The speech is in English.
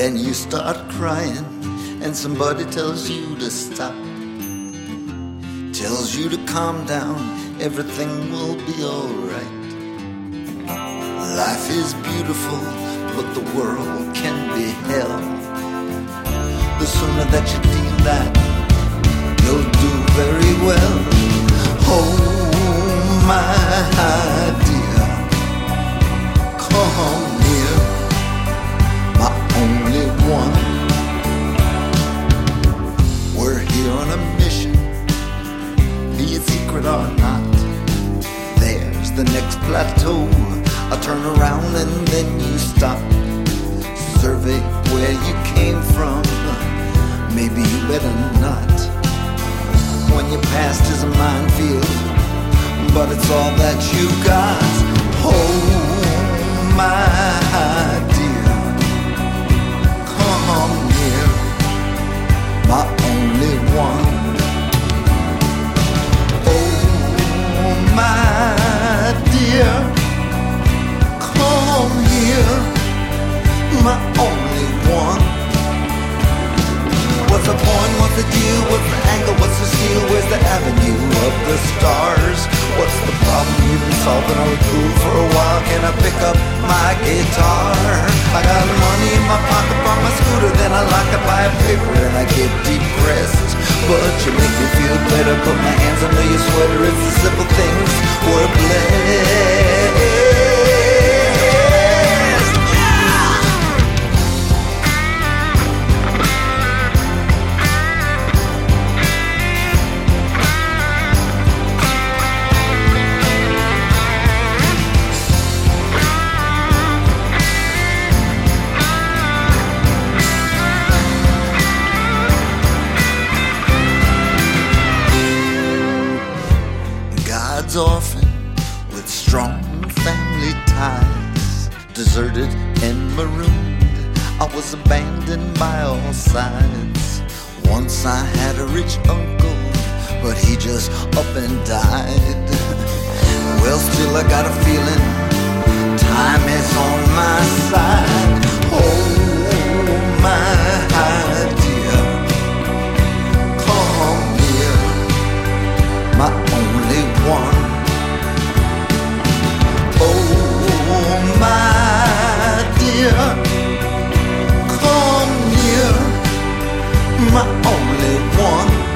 Then you start crying, and somebody tells you to stop. Tells you to calm down, everything will be alright. Life is beautiful, but the world can be hell. The sooner that you deal that, you'll do very well. Oh my dear, come here, my only one. We're here on a mission, be it secret or not. There's the next plateau, I turn around and then you stop. Survey where you came from, maybe you better not. When your past is a minefield, but it's all that you got. Oh my dear, come here, my only one. Oh my dear, come here, my only one. What's the point, what's the deal, what's the angle, what's the steal, where's the avenue of the stars? What's the problem you've been solving? Are we cool for a while? Can I pick up my guitar? I got money in my pocket from my scooter, then I lock up by a paper and I get depressed. But you make me feel better, put my hands under your sweater, it's the simple things we're blessed. Orphan with strong family ties, deserted and marooned, I was abandoned by all sides. Once I had a rich uncle, but he just up and died. Well, still I got a feeling time is on my side. Oh my dear, come here, my only one. Oh my dear, come here, my only one.